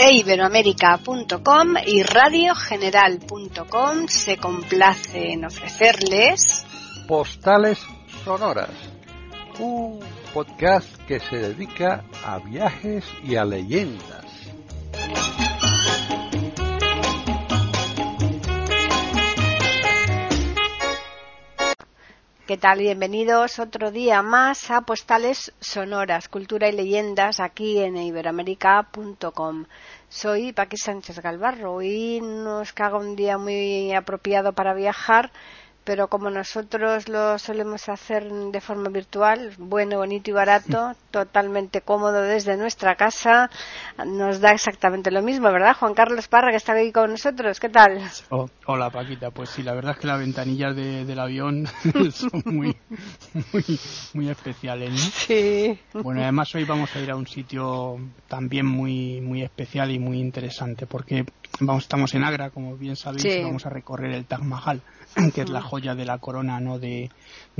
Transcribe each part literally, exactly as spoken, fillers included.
e iberoamérica punto com y radio general punto com se complace en ofrecerles Postales Sonoras, un podcast que se dedica a viajes y a leyendas. ¿Qué tal? Bienvenidos otro día más a Postales Sonoras, Cultura y Leyendas aquí en iberoamérica punto com. Soy Paqui Sánchez Galvarro y nos caga un día muy apropiado para viajar, pero como nosotros lo solemos hacer de forma virtual, bueno, bonito y barato, totalmente cómodo desde nuestra casa, nos da exactamente lo mismo, ¿verdad? Juan Carlos Parra, que está aquí con nosotros, ¿qué tal? Oh, hola Paquita, pues sí, la verdad es que las ventanillas de, del avión son muy, muy, muy especiales, ¿no? Sí. Bueno, además hoy vamos a ir a un sitio también muy, muy especial y muy interesante, porque vamos, estamos en Agra, como bien sabéis, sí. Y vamos a recorrer el Taj Mahal, que es la joya de la corona, ¿no? de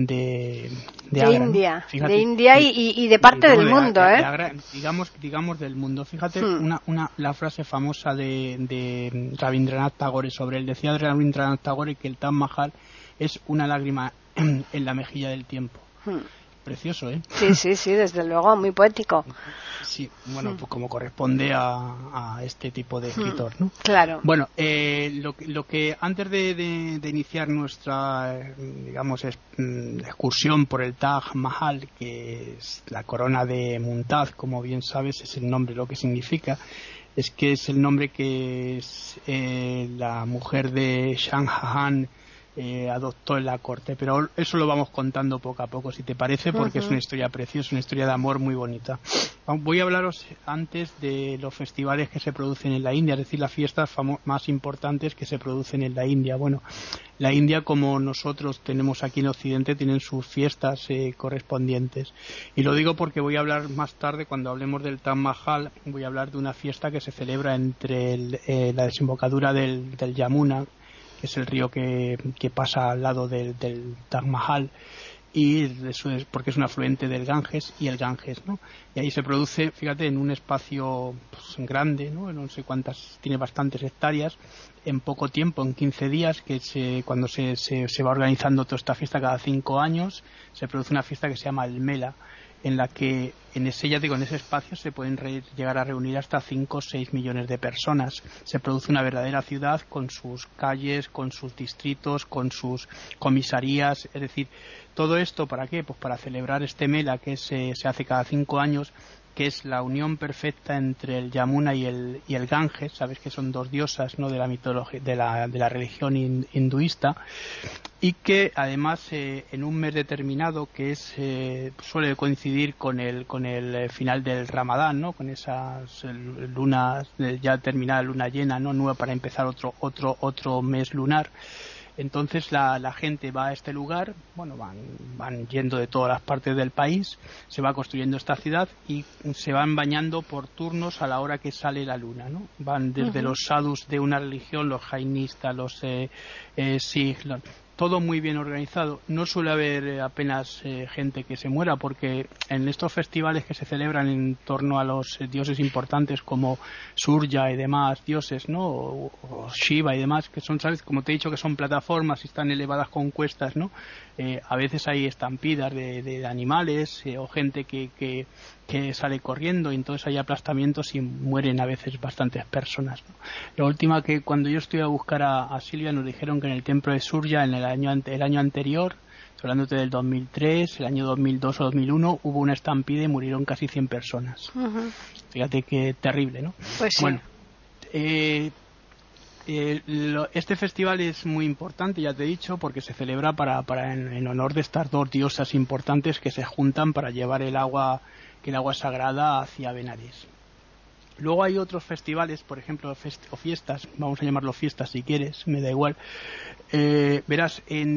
de, de, de Agra, India, ¿no? Fíjate, de India y, y de parte digamos, del mundo, de, de, ¿eh? De Agra, digamos, digamos del mundo. Fíjate, hmm. una, una, la frase famosa de, de Rabindranath Tagore sobre él. Decía Rabindranath Tagore que el Taj Mahal es una lágrima en, en la mejilla del tiempo. Hmm. Precioso, ¿eh? Sí, sí, sí, desde luego, muy poético. Sí, bueno, pues como corresponde a, a este tipo de escritor, ¿no? Claro. Bueno, eh, lo, lo que antes de, de, de iniciar nuestra, digamos, es, excursión por el Taj Mahal, que es la corona de Mumtaz, como bien sabes, es el nombre, lo que significa, es que es el nombre que es, eh, la mujer de Shah Jahan Eh, adoptó en la corte, pero eso lo vamos contando poco a poco, si te parece, porque uh-huh. es una historia preciosa, una historia de amor muy bonita. Voy a hablaros antes de los festivales que se producen en la India, es decir, las fiestas famo- más importantes que se producen en la India. Bueno, la India, como nosotros tenemos aquí en Occidente, tienen sus fiestas eh, correspondientes, y lo digo porque voy a hablar más tarde, cuando hablemos del Taj Mahal, voy a hablar de una fiesta que se celebra entre el, eh, la desembocadura del, del Yamuna, que es el río que, que pasa al lado del, del Taj Mahal, y eso es porque es un afluente del Ganges y el Ganges, ¿no? Y ahí se produce, fíjate, en un espacio pues, grande, ¿no? No sé cuántas, tiene bastantes hectáreas, en poco tiempo, en quince días, que se, cuando se, se, se va organizando toda esta fiesta cada cinco años, se produce una fiesta que se llama el Mela, en la que en ese, ya digo, en ese espacio se pueden re- llegar a reunir hasta cinco o seis millones de personas. Se produce una verdadera ciudad con sus calles, con sus distritos, con sus comisarías, es decir, todo esto ¿para qué? Pues para celebrar este Mela que se, se hace cada cinco años, que es la unión perfecta entre el Yamuna y el, y el Ganges. Sabes que son dos diosas, ¿no? de la mitología, de la, de la religión hinduista, y que además eh, en un mes determinado que es eh, suele coincidir con el con el final del Ramadán, ¿no? Con esas lunas ya terminada luna llena, ¿no? Nueva, para empezar otro otro otro mes lunar. Entonces la, la gente va a este lugar, bueno, van, van yendo de todas las partes del país, se va construyendo esta ciudad y se van bañando por turnos a la hora que sale la luna, ¿no? Van desde uh-huh. los sadhus de una religión, los jainistas, los eh, eh, sikhs, los, todo muy bien organizado. No suele haber eh, apenas eh, gente que se muera, porque en estos festivales que se celebran en torno a los eh, dioses importantes como Surya y demás dioses, ¿no? O, o Shiva y demás, que son, ¿sabes? Como te he dicho, que son plataformas y están elevadas con cuestas, ¿no? Eh, a veces hay estampidas de, de, de animales eh, o gente que, que, que sale corriendo, y entonces hay aplastamientos y mueren a veces bastantes personas, ¿no? La última, que cuando yo estuve a buscar a, a Silvia, nos dijeron que en el templo de Surya, en el año, el año anterior, hablándote del dos mil tres, el año dos mil dos o dos mil uno, hubo una estampida y murieron casi cien personas. Uh-huh. Fíjate qué terrible, ¿no? Pues sí. Bueno, eh, Eh, lo, este festival es muy importante, ya te he dicho, porque se celebra para, para en, en honor de estas dos diosas importantes que se juntan para llevar el agua, que el agua sagrada hacia Benares. Luego hay otros festivales, por ejemplo, fest- o fiestas, vamos a llamarlo fiestas si quieres, me da igual. Eh, verás, en,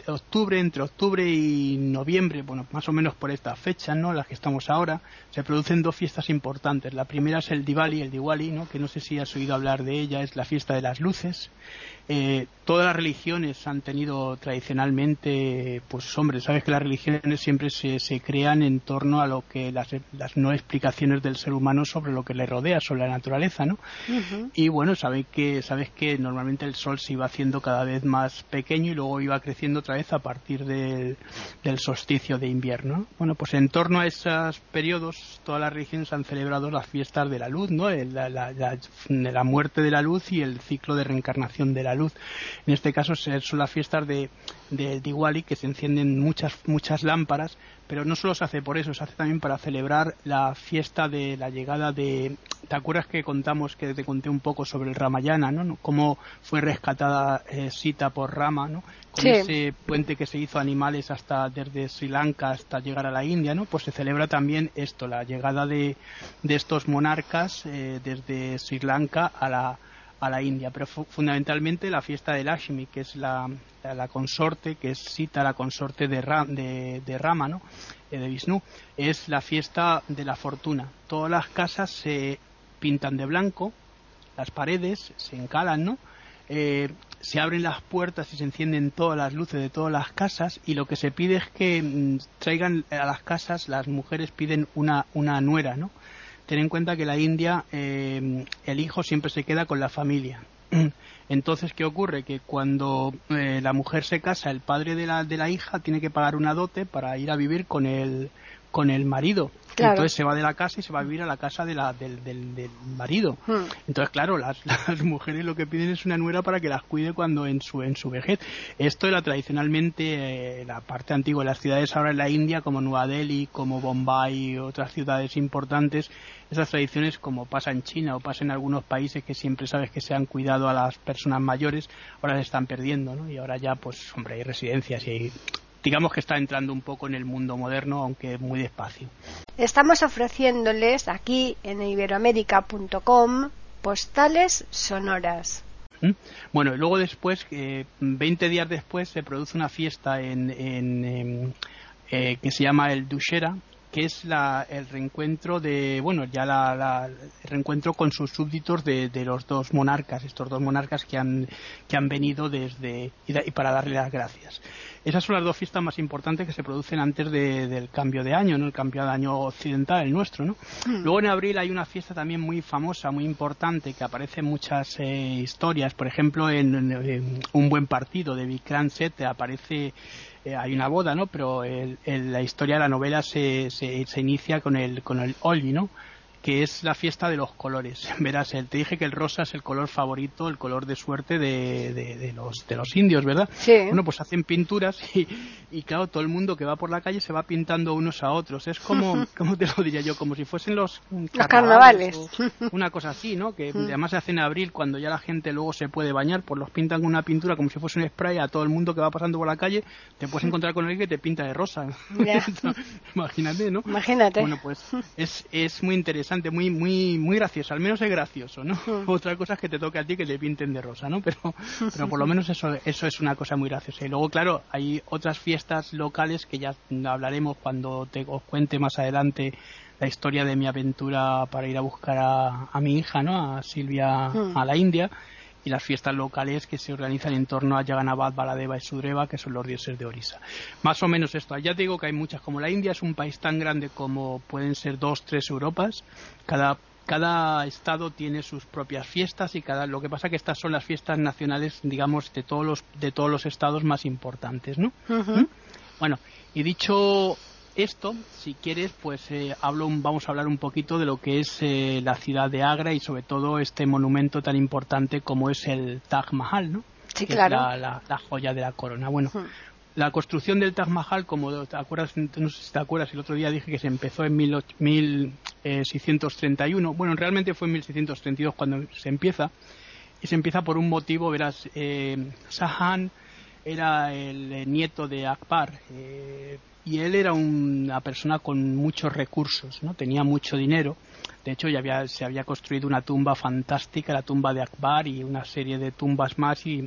octubre, entre octubre y noviembre, bueno, más o menos por esta fecha, ¿no? Las que estamos ahora, se producen dos fiestas importantes. La primera es el Diwali, el Diwali, ¿no? Que no sé si has oído hablar de ella, es la fiesta de las luces. Eh, todas las religiones han tenido tradicionalmente, pues hombre, sabes que las religiones siempre se, se crean en torno a lo que las, las no explicaciones del ser humano sobre lo que le rodea, sobre la naturaleza, ¿no? Uh-huh. Y bueno, sabes que, sabes que normalmente el sol se iba haciendo cada vez más pequeño y luego iba creciendo otra vez a partir del, del solsticio de invierno, ¿no? Bueno, pues en torno a esos periodos todas las religiones han celebrado las fiestas de la luz, ¿no? La, la, la, la muerte de la luz y el ciclo de reencarnación de la luz. En este caso son las fiestas de, de Diwali, que se encienden muchas muchas lámparas, pero no solo se hace por eso, se hace también para celebrar la fiesta de la llegada de... ¿Te acuerdas que contamos, que te conté un poco sobre el Ramayana, ¿no? Cómo fue rescatada eh, Sita por Rama, ¿no? Con sí. ese puente que se hizo a animales hasta desde Sri Lanka hasta llegar a la India, ¿no? Pues se celebra también esto, la llegada de, de estos monarcas eh, desde Sri Lanka a la a la India, pero fu- fundamentalmente la fiesta de Lakshmi, que es la, la, la consorte, que es Sita, la consorte de, Ra- de, de Rama, ¿no? Eh, de Vishnu, es la fiesta de la fortuna. Todas las casas se pintan de blanco, las paredes se encalan, ¿no? Eh, se abren las puertas y se encienden todas las luces de todas las casas, y lo que se pide es que mm, traigan a las casas, las mujeres piden una, una nuera, ¿no? Ten en cuenta que en la India eh, el hijo siempre se queda con la familia. Entonces, ¿qué ocurre? Que cuando eh, la mujer se casa, el padre de la, de la hija tiene que pagar una dote para ir a vivir con el, con el marido. Claro. Entonces se va de la casa y se va a vivir a la casa de la, del, del, del marido. Hmm. Entonces, claro, las, las mujeres lo que piden es una nuera para que las cuide cuando en su en su vejez. Esto era tradicionalmente eh, la parte antigua de las ciudades ahora en la India, como Nueva Delhi, como Bombay y otras ciudades importantes. Esas tradiciones, como pasa en China o pasa en algunos países que siempre sabes que se han cuidado a las personas mayores, ahora se están perdiendo, ¿no? Y ahora ya, pues, hombre, hay residencias y hay... digamos que está entrando un poco en el mundo moderno, aunque muy despacio. Estamos ofreciéndoles aquí en iberoamérica punto com postales sonoras. Bueno, y luego después, eh, veinte días después, se produce una fiesta en, en, en eh, que se llama el Dussehra, que es la, el reencuentro de, bueno, ya la, la, el reencuentro con sus súbditos de, de los dos monarcas, estos dos monarcas que han, que han venido desde, y, de, y para darle las gracias. Esas son las dos fiestas más importantes que se producen antes de, del cambio de año, ¿no? El cambio de año occidental, el nuestro, ¿no? Mm. Luego en abril hay una fiesta también muy famosa, muy importante, que aparece en muchas eh, historias. Por ejemplo, en, en, en Un buen partido de Vikram Seth aparece, eh, hay una boda, ¿no? Pero el, el, la historia de la novela se, se, se inicia con el, con el Holi, ¿no? Que es la fiesta de los colores. Verás, te dije que el rosa es el color favorito, el color de suerte de, de, de los de los indios, ¿verdad? Sí. Bueno, pues hacen pinturas y, y claro, todo el mundo que va por la calle se va pintando unos a otros. Es como, ¿cómo te lo diría yo? Como si fuesen los carnavales. Los carnavales. Una cosa así, ¿no? Que además se hace en abril, cuando ya la gente luego se puede bañar, pues los pintan con una pintura como si fuese un spray a todo el mundo que va pasando por la calle. Te puedes encontrar con alguien que te pinta de rosa. Yeah. Imagínate, ¿no? Imagínate. Bueno, pues es, es muy interesante. Muy, muy, muy gracioso, al menos es gracioso, ¿no? Uh-huh. Otra cosa es que te toque a ti que te pinten de rosa, ¿no? Pero, pero por lo menos eso, eso es una cosa muy graciosa. Y luego, claro, hay otras fiestas locales que ya hablaremos cuando te os cuente más adelante la historia de mi aventura para ir a buscar a, a mi hija, ¿no? A Silvia, uh-huh. a la India. Y las fiestas locales que se organizan en torno a Jagannath, Baladeva y Sudreva, que son los dioses de Orisa. Más o menos esto. Ya te digo que hay muchas. Como la India es un país tan grande como pueden ser dos, tres Europas, cada cada estado tiene sus propias fiestas y cada lo que pasa que estas son las fiestas nacionales, digamos, de todos los de todos los estados más importantes, ¿no? Uh-huh. ¿Mm? Bueno, y dicho esto, si quieres, pues eh, hablo, vamos a hablar un poquito de lo que es eh, la ciudad de Agra y sobre todo este monumento tan importante como es el Taj Mahal, ¿no? Sí, que claro. Es la, la, la joya de la corona. Bueno, uh-huh. La construcción del Taj Mahal, como te acuerdas, no sé si te acuerdas, el otro día dije que se empezó en mil seiscientos treinta y uno. Bueno, realmente fue en mil seiscientos treinta y dos cuando se empieza. Y se empieza por un motivo, verás, eh, Shah Jahan era el nieto de Akbar. Eh, y él era una persona con muchos recursos, ¿no? Tenía mucho dinero. De hecho, ya había, se había construido una tumba fantástica, la tumba de Akbar y una serie de tumbas más y,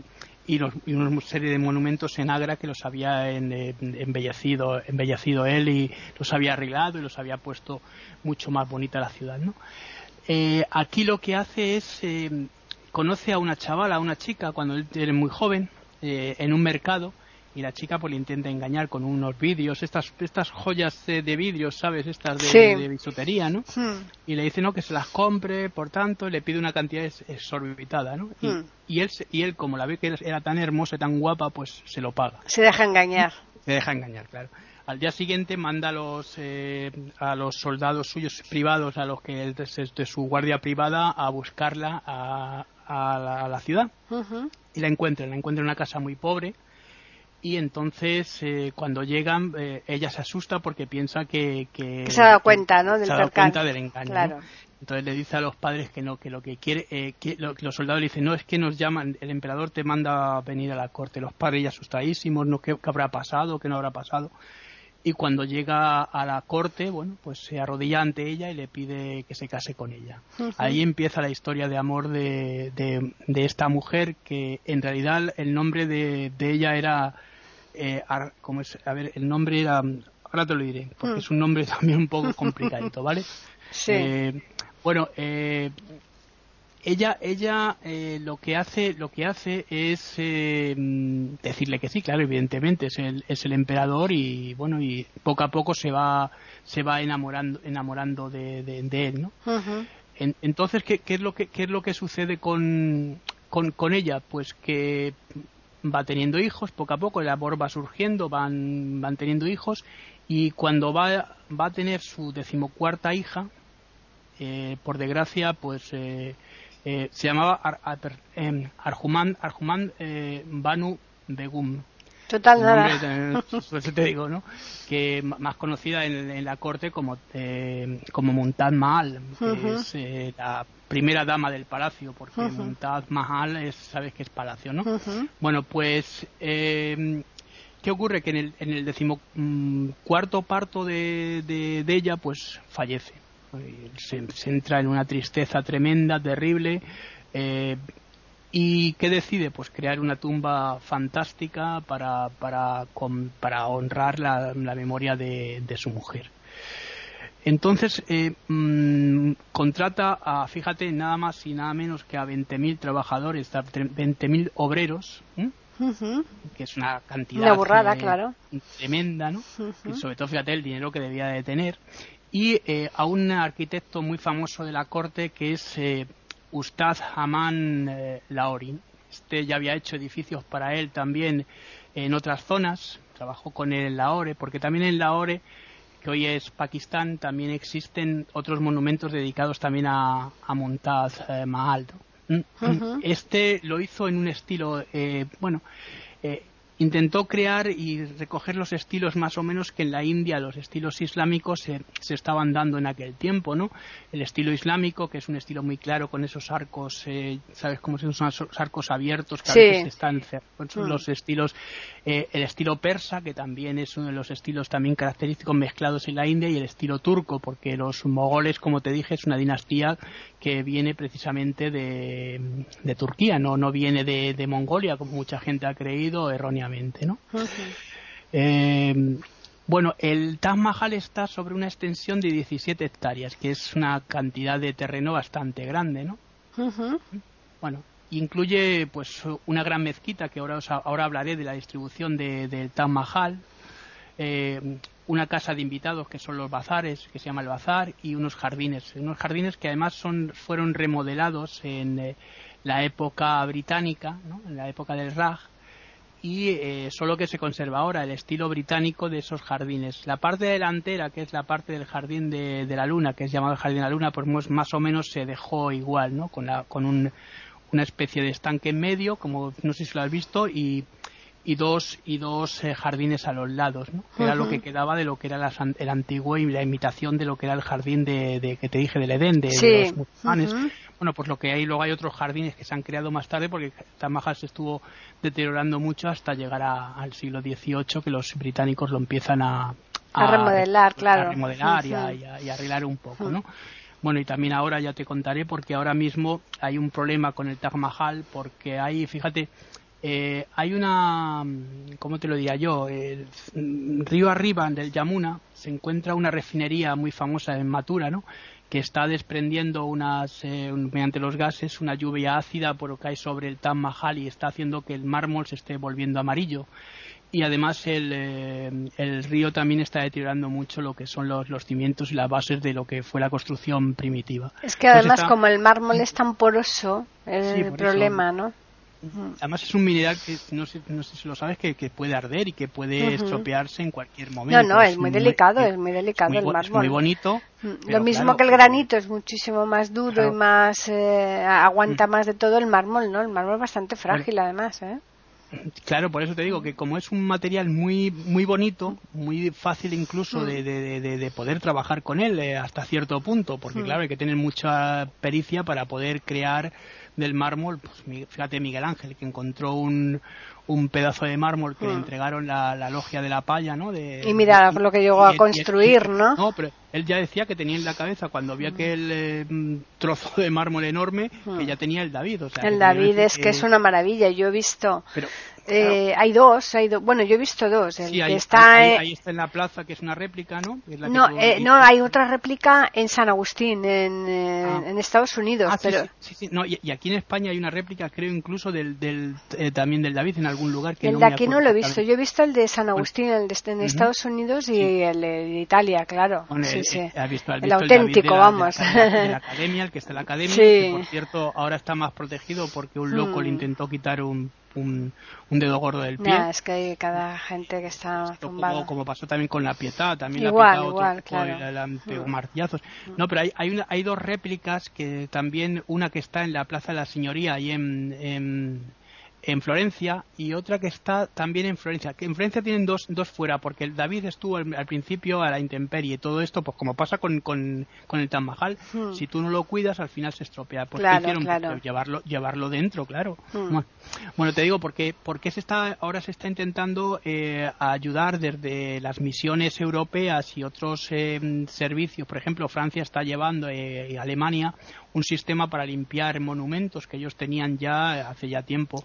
y, los, y una serie de monumentos en Agra que los había en, en, embellecido, embellecido él y los había arreglado y los había puesto mucho más bonita la ciudad, ¿no? Eh, aquí lo que hace es eh, conoce a una chavala, a una chica cuando él era muy joven eh, en un mercado, y la chica pues le intenta engañar con unos vídeos, estas estas joyas de, de vídeos, ¿sabes? Estas de, sí. de bisutería, ¿no? Hmm. Y le dice no que se las compre, por tanto le pide una cantidad exorbitada, ¿no? Y, hmm. y él y él como la ve que era tan hermosa, tan guapa, pues se lo paga. Se deja engañar. Se deja engañar, claro. Al día siguiente manda a los eh, a los soldados suyos privados, a los que de, de su guardia privada, a buscarla a, a, la, a la ciudad. Uh-huh. Y la encuentran, la encuentran en una casa muy pobre. Y entonces eh, cuando llegan eh, ella se asusta porque piensa que, que, que se ha dado cuenta, ¿no? Del se ha dado cuenta del engaño, claro. ¿no? Entonces le dice a los padres que no, que lo que quiere, eh, que lo, los soldados le dicen no, es que nos llaman, el emperador te manda a venir a la corte. Los padres ya asustadísimos, no, ¿qué, qué habrá pasado? ¿Qué no habrá pasado? Y cuando llega a la corte, bueno, pues se arrodilla ante ella y le pide que se case con ella. Uh-huh. Ahí empieza la historia de amor de, de, de esta mujer, que en realidad el nombre de, de ella era eh, ¿cómo es? A ver, el nombre era, ahora te lo diré, porque uh-huh. es un nombre también un poco complicadito, ¿vale? Sí. Eh, bueno, eh, ella ella eh, lo que hace lo que hace es eh, decirle que sí, claro, evidentemente es el es el emperador, y bueno, y poco a poco se va se va enamorando enamorando de, de, de él, ¿no? Uh-huh. En, entonces ¿qué, qué es lo que qué es lo que sucede con, con con ella? Pues que va teniendo hijos poco a poco, el amor va surgiendo, van van teniendo hijos, y cuando va va a tener su decimocuarta hija, eh, por desgracia, pues eh, Eh, se llamaba Ar, Ar, eh, Arjumand, Arjumand eh, Banu Begum. Total nada. Nombre, pues te digo, ¿no? Que más conocida en, en la corte como eh, como Mumtaz Mahal, que uh-huh. es eh, la primera dama del palacio, porque uh-huh. Mumtaz Mahal es, sabes que es palacio, ¿no? Uh-huh. Bueno, pues eh, ¿qué ocurre? Que en el en el decimocuarto parto de, de, de ella, pues fallece. Se, se entra en una tristeza tremenda, terrible, eh, y ¿qué decide? Pues crear una tumba fantástica para para con, para honrar la, la memoria de, de su mujer. Entonces eh, mmm, contrata a, fíjate, nada más y nada menos que a veinte mil trabajadores, a veinte mil obreros, ¿eh? Uh-huh. Que es una cantidad una burrada, eh, claro. tremenda, ¿no? Uh-huh. Y sobre todo, fíjate, el dinero que debía de tener. Y eh, a un arquitecto muy famoso de la corte, que es eh, Ustaz Haman eh, Lahori. Este ya había hecho edificios para él también en otras zonas, trabajó con él en Lahore, porque también en Lahore, que hoy es Pakistán, también existen otros monumentos dedicados también a, a Mumtaz eh, Mahal, ¿no? Uh-huh. Este lo hizo en un estilo, eh, bueno, eh, intentó crear y recoger los estilos más o menos que en la India, los estilos islámicos se, se estaban dando en aquel tiempo, ¿no? El estilo islámico, que es un estilo muy claro con esos arcos, eh, ¿sabes cómo son esos arcos abiertos que sí. a veces están cerrados? Son mm. los estilos, eh, el estilo persa, que también es uno de los estilos también característicos mezclados en la India, y el estilo turco, porque los mogoles, como te dije, es una dinastía que viene precisamente de, de Turquía, no no viene de, de Mongolia, como mucha gente ha creído erróneamente, ¿no? Uh-huh. Eh, bueno, el Taj Mahal está sobre una extensión de diecisiete hectáreas, que es una cantidad de terreno bastante grande, ¿no? Uh-huh. Bueno, incluye pues una gran mezquita, que ahora os, ahora hablaré de la distribución de, del Taj Mahal, eh, una casa de invitados, que son los bazares, que se llama el bazar, y unos jardines, unos jardines que además son fueron remodelados en eh, la época británica, ¿no? En la época del Raj, y eh, solo que se conserva ahora el estilo británico de esos jardines. La parte delantera, que es la parte del jardín de, de la luna, que es llamado el jardín de la luna, pues más o menos se dejó igual, ¿no? Con, la, con un, una especie de estanque en medio, como no sé si lo has visto, y y dos y dos eh, jardines a los lados, ¿no? Que uh-huh. era lo que quedaba de lo que era la, el antiguo y la imitación de lo que era el jardín de, de que te dije del Edén, de, sí. de los musulmanes. Uh-huh. Bueno, pues lo que hay, luego hay otros jardines que se han creado más tarde, porque Taj Mahal se estuvo deteriorando mucho hasta llegar a, al siglo dieciocho, que los británicos lo empiezan a, a, a remodelar, a, claro. A remodelar uh-huh. y, a, y, a, y a arreglar un poco, uh-huh. ¿no? Bueno, y también ahora ya te contaré, porque ahora mismo hay un problema con el Taj Mahal, porque hay, fíjate, Eh, hay una, ¿cómo te lo diría yo? El río arriba del Yamuna se encuentra una refinería muy famosa en Mathura, ¿no? Que está desprendiendo unas, eh, mediante los gases, una lluvia ácida por lo que hay sobre el Taj Mahal y está haciendo que el mármol se esté volviendo amarillo. Y además el, eh, el río también está deteriorando mucho lo que son los, los cimientos y las bases de lo que fue la construcción primitiva. Es que además pues está... como el mármol es tan poroso, es sí, el problema, eso... ¿no? Además es un mineral que no sé, no sé si lo sabes que, que puede arder y que puede uh-huh. estropearse en cualquier momento. No, no, es, es muy delicado, muy, es muy delicado es muy, el mármol. Es muy bonito. Lo mismo claro, que el granito, es muchísimo más duro claro. y más eh, aguanta uh-huh. más de todo el mármol, ¿no? El mármol es bastante frágil bueno. además, ¿eh? Claro, por eso te digo que como es un material muy muy bonito, muy fácil incluso de, de, de, de poder trabajar con él eh, hasta cierto punto, porque claro, hay que tener mucha pericia para poder crear del mármol, pues fíjate Miguel Ángel, que encontró un, un pedazo de mármol que mm. le entregaron la, la logia de la Palla, ¿no? De, y mira de, lo que llegó y, a construir, y, y, ¿no? No, pero él ya decía que tenía en la cabeza, cuando vio aquel eh, trozo de mármol enorme, mm. que ya tenía el David. O sea, el David es que, que es una maravilla, yo he visto... Pero, Eh, claro. Hay dos, hay do... bueno, yo he visto dos. El sí, que ahí, está, ahí, eh... ahí está en la plaza, que es una réplica, ¿no? Es la no, que eh, no, hay otra réplica en San Agustín, en, eh, ah. en Estados Unidos. Ah, pero... sí, sí, sí. No, y, y aquí en España hay una réplica, creo, incluso del, del eh, también del David en algún lugar. Que el no de me aquí no lo he visto. Yo he visto el de San Agustín, bueno. el de en uh-huh. Estados Unidos y sí. el de Italia, claro. Bueno, sí, el, sí. El, has visto, has el visto auténtico, el de la, vamos. De la, de, la, de la academia, el que está en la academia, sí. que por cierto ahora está más protegido porque un loco hmm. le intentó quitar un Un, un dedo gordo del pie. Nah, es que hay cada gente que está zumbada. Como, como pasó también con la Pietà, también igual, la Pietà igual, otro, claro. el, el, el, pegó martillazos. No, pero hay hay, una, hay dos réplicas que también, una que está en la Plaza de la Signoría ahí en, en en Florencia y otra que está también en Florencia, que en Florencia tienen dos, dos fuera, porque el David estuvo al, al principio a la intemperie, todo esto pues como pasa con, con, con el Taj Mahal, hmm. si tú no lo cuidas al final se estropea, pues claro, hicieron claro. Pues, llevarlo llevarlo dentro, claro. Hmm. Bueno, bueno, te digo porque porque se está ahora se está intentando eh, ayudar desde las misiones europeas y otros eh, servicios, por ejemplo, Francia está llevando eh, y Alemania un sistema para limpiar monumentos que ellos tenían ya hace ya tiempo.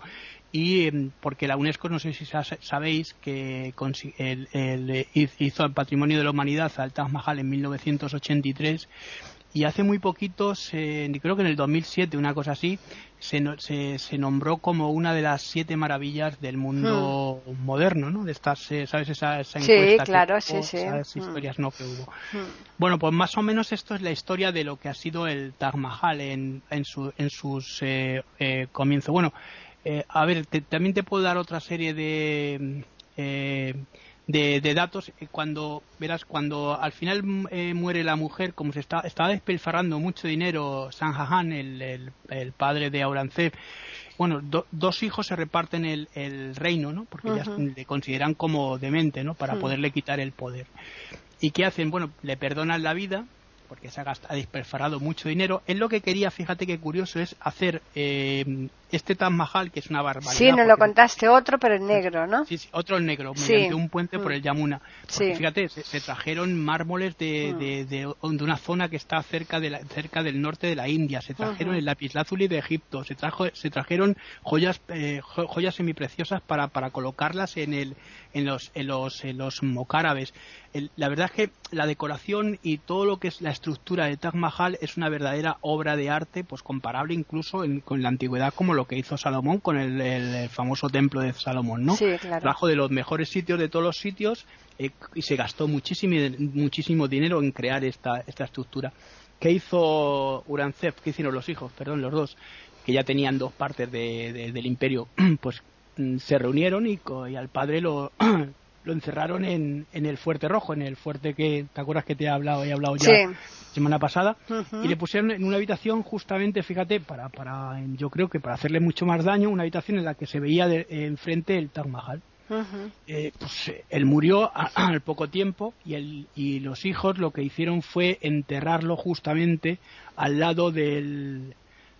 Y eh, porque la UNESCO, no sé si sabéis, que el, el, hizo el Patrimonio de la Humanidad al Taj Mahal en mil novecientos ochenta y tres y hace muy poquitos, eh, creo que en el dos mil siete, una cosa así, se, se, se nombró como una de las siete maravillas del mundo hmm. moderno, ¿no? De estas, eh, ¿sabes? Esa, esa encuesta sí, claro, que sí, hubo, sí. esas historias hmm. no que hubo. Hmm. Bueno, pues más o menos esto es la historia de lo que ha sido el Taj Mahal en, en, su, en sus eh, eh, comienzos. Bueno, Eh, a ver, te, también te puedo dar otra serie de eh, de, de datos. Cuando verás, cuando al final eh, muere la mujer, como se está estaba despilfarrando mucho dinero, Shah Jahan, el, el, el padre de Aurangzeb, bueno, do, dos hijos se reparten el, el reino, ¿no? Porque uh-huh. ya le consideran como demente, ¿no? Para uh-huh. poderle quitar el poder. ¿Y qué hacen? Bueno, le perdonan la vida porque se ha, gastado, ha despilfarrado mucho dinero. Él lo que quería, fíjate qué curioso, es hacer eh, este Taj Mahal, que es una barbaridad. Sí, nos lo contaste, otro, pero en negro, ¿no? Sí, sí, otro en negro, sí. mediante un puente mm. por el Yamuna. Porque sí. fíjate, se, se trajeron mármoles de, mm. de, de, de una zona que está cerca, de la, cerca del norte de la India, se trajeron uh-huh. el lapislázuli de Egipto, se trajo, se trajeron joyas eh, joyas semipreciosas para, para colocarlas en el en los en los, en los mocárabes. El, la verdad es que la decoración y todo lo que es la estructura de Taj Mahal es una verdadera obra de arte, pues comparable incluso en, con la antigüedad, como lo que hizo Salomón con el, el, el famoso templo de Salomón, ¿no? Sí, claro. Trajo de los mejores sitios de todos los sitios eh, y se gastó muchísimo muchísimo dinero en crear esta esta estructura. ¿Qué hizo Aurangzeb? ¿Qué hicieron los hijos? Perdón, los dos, que ya tenían dos partes de, de, del imperio, pues se reunieron y, y al padre lo lo encerraron en, en el Fuerte Rojo, en el fuerte que, ¿te acuerdas que te he hablado, he hablado ya sí. semana pasada? Uh-huh. Y le pusieron en una habitación justamente, fíjate, para, para yo creo que para hacerle mucho más daño, una habitación en la que se veía de, enfrente el Taj Mahal. Uh-huh. Eh, pues él murió a, a, al poco tiempo y, el, y los hijos lo que hicieron fue enterrarlo justamente al lado del,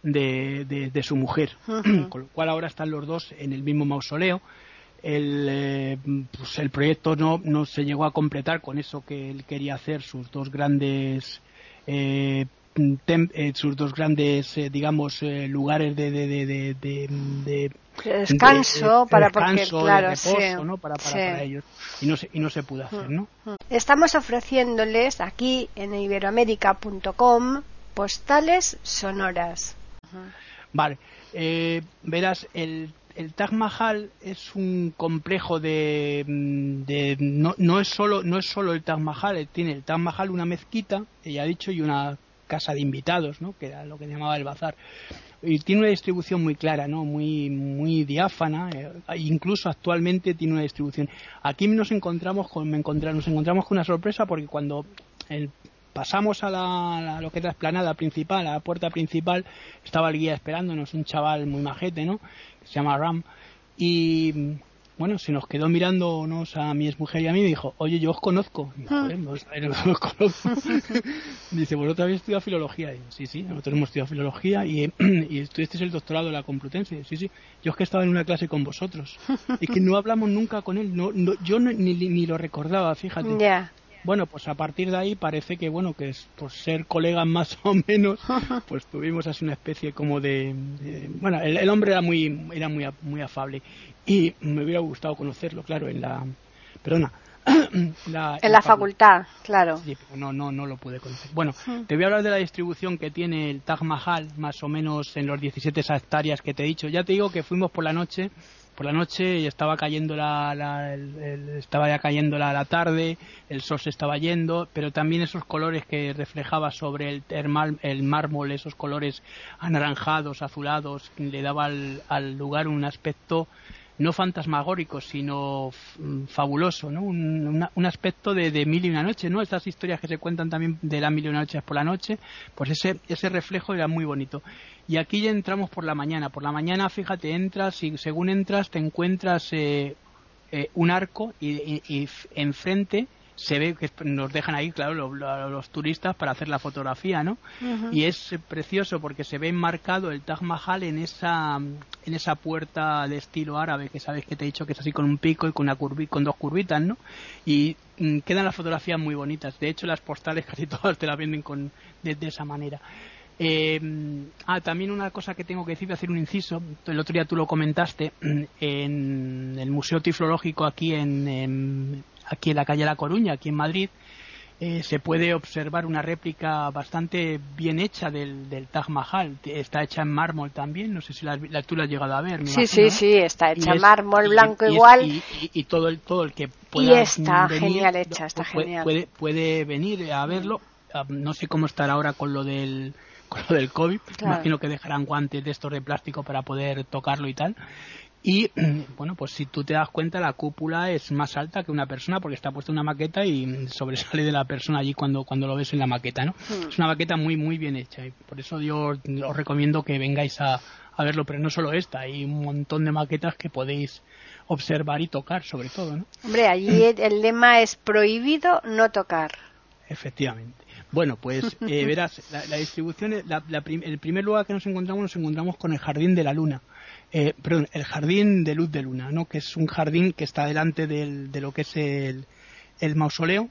de, de, de su mujer, uh-huh. con lo cual ahora están los dos en el mismo mausoleo. El, eh, pues el proyecto no, no se llegó a completar con eso que él quería hacer, sus dos grandes eh, tem, eh, sus dos grandes, eh, digamos, eh, lugares de, de, de, de, de, de descanso, de, de, para descanso, porque, claro, de reposo, sí, ¿no? Para, para, sí. para ellos. Y no se, y no se pudo hacer, ¿no? Estamos ofreciéndoles aquí en iberoamérica punto com postales sonoras. Vale, eh, verás, el, el Taj Mahal es un complejo de, de no, no es solo no es solo el Taj Mahal, tiene el Taj Mahal una mezquita, ella ha dicho, y una casa de invitados, ¿no? Que era lo que llamaba el bazar. Y tiene una distribución muy clara, ¿no? Muy muy diáfana, eh, incluso actualmente tiene una distribución. Aquí nos encontramos con me encontramos, nos encontramos con una sorpresa, porque cuando el pasamos a, la, a lo que es la explanada principal, a la puerta principal, estaba el guía esperándonos, un chaval muy majete, ¿no? Que se llama Ram, y bueno, se nos quedó mirándonos a mi exmujer y a mí y dijo, oye, yo os conozco. Y, joder, no, no os conozco. Dice, vosotros habéis estudiado filología. Y yo, sí, sí, nosotros hemos estudiado filología y, y estudiasteis el doctorado de la Complutense. Y yo, sí, sí, yo es que estaba en una clase con vosotros. Y que no hablamos nunca con él, no, no, yo no, ni, ni lo recordaba, fíjate. Ya. Yeah. Bueno, pues a partir de ahí parece que, bueno, que es por ser colegas más o menos, pues tuvimos así una especie como de... de bueno, el, el hombre era muy era muy muy afable y me hubiera gustado conocerlo, claro, en la... Perdona. la, en, en la, la facultad, facultad, claro. Sí, pero no, no, no lo pude conocer. Bueno, te voy a hablar de la distribución que tiene el Taj Mahal, más o menos en los diecisiete hectáreas que te he dicho. Ya te digo que fuimos por la noche... por la noche y estaba cayendo la, la el, el, estaba ya cayendo la, la tarde, el sol se estaba yendo, pero también esos colores que reflejaba sobre el, el, el mármol, esos colores anaranjados, azulados, le daba al, al lugar un aspecto no fantasmagórico, sino f- fabuloso, ¿no? Un, una, un aspecto de, de mil y una noche, ¿no? Estas historias que se cuentan también de las mil y una noches por la noche, pues ese ese reflejo era muy bonito. Y aquí ya entramos por la mañana. Por la mañana, fíjate, entras y según entras te encuentras eh, eh, un arco y, y, y enfrente se ve que nos dejan ahí, claro, los, los turistas para hacer la fotografía, ¿no? Uh-huh. Y es precioso porque se ve enmarcado el Taj Mahal en esa en esa puerta de estilo árabe que sabes que te he dicho que es así con un pico y con una curvi, con dos curvitas, ¿no? Y mm, quedan las fotografías muy bonitas. De hecho, las postales casi todas te las venden con de, de esa manera. Eh, ah, también una cosa que tengo que decir, voy a hacer un inciso. El otro día tú lo comentaste en el Museo Tiflológico aquí en, en aquí en la calle La Coruña, aquí en Madrid, eh, se puede observar una réplica bastante bien hecha del, del Taj Mahal. Está hecha en mármol también, no sé si la, la, tú la has llegado a ver. Me sí, imagino, sí, sí, está hecha en es, mármol y, blanco y igual. Es, y, y, y todo el todo el que pueda y está venir, genial hecha, está puede, genial. Puede, puede venir a verlo. No sé cómo estará ahora con lo del con lo del COVID. Claro. Imagino que dejarán guantes de estos de plástico para poder tocarlo y tal. Y bueno, pues si tú te das cuenta, la cúpula es más alta que una persona porque está puesta una maqueta y sobresale de la persona allí cuando cuando lo ves en la maqueta, ¿no? Mm. Es una maqueta muy muy bien hecha y por eso yo os recomiendo que vengáis a, a verlo, pero no solo esta, hay un montón de maquetas que podéis observar y tocar, sobre todo, ¿no? Hombre, allí el lema es prohibido no tocar. Efectivamente. Bueno, pues eh, verás, la, la distribución, la, la prim, el primer lugar que nos encontramos, nos encontramos con el Jardín de la Luna. Eh, perdón, el Jardín de Luz de Luna, ¿no? Que es un jardín que está delante del, de lo que es el, el mausoleo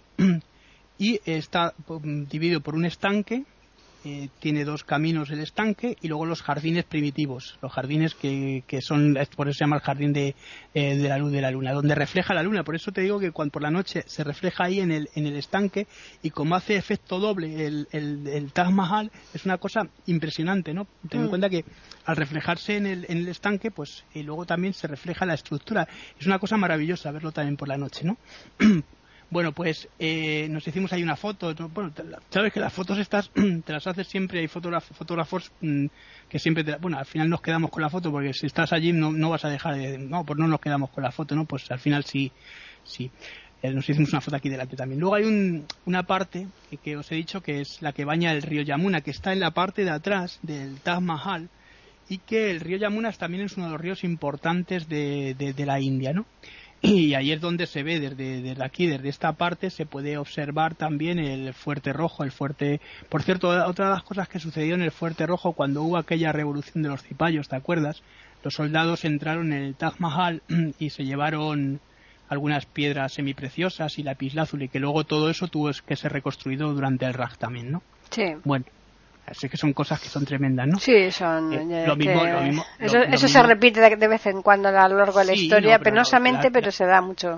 y está dividido por un estanque. Eh, tiene dos caminos el estanque y luego los jardines primitivos, los jardines que, que son, por eso se llama el jardín de, eh, de la luz de la luna, donde refleja la luna. Por eso te digo que cuando por la noche se refleja ahí en el, en el estanque y como hace efecto doble el, el, el Taj Mahal, es una cosa impresionante, ¿no? Ten en mm. cuenta que al reflejarse en el, en el estanque, pues y luego también se refleja la estructura. Es una cosa maravillosa verlo también por la noche, ¿no? Bueno, pues eh, nos hicimos ahí una foto. Bueno, sabes que las fotos estas te las haces siempre. Hay fotógrafos, fotógrafos mmm, que siempre te, bueno, al final nos quedamos con la foto porque si estás allí no, no vas a dejar de, no, pues no nos quedamos con la foto, ¿no? Pues al final sí, sí. Eh, nos hicimos una foto aquí delante también. Luego hay un, una parte que, que os he dicho que es la que baña el río Yamuna, que está en la parte de atrás del Taj Mahal y que el río Yamuna también es uno de los ríos importantes de, de, de la India, ¿no? Y ahí es donde se ve, desde, desde aquí, desde esta parte, se puede observar también el Fuerte Rojo, el fuerte... Por cierto, otra de las cosas que sucedió en el Fuerte Rojo cuando hubo aquella revolución de los cipayos, ¿te acuerdas? Los soldados entraron en el Taj Mahal y se llevaron algunas piedras semipreciosas y lapislázuli, que luego todo eso tuvo que ser reconstruido durante el Raj también, ¿no? Sí. Bueno, Así que son cosas que son tremendas, ¿no? Sí, son... Eh, lo mismo, lo mismo, eso lo, lo eso mismo. se repite de, de vez en cuando a lo largo de la Sí, historia, no, pero penosamente, la, la, pero se da mucho.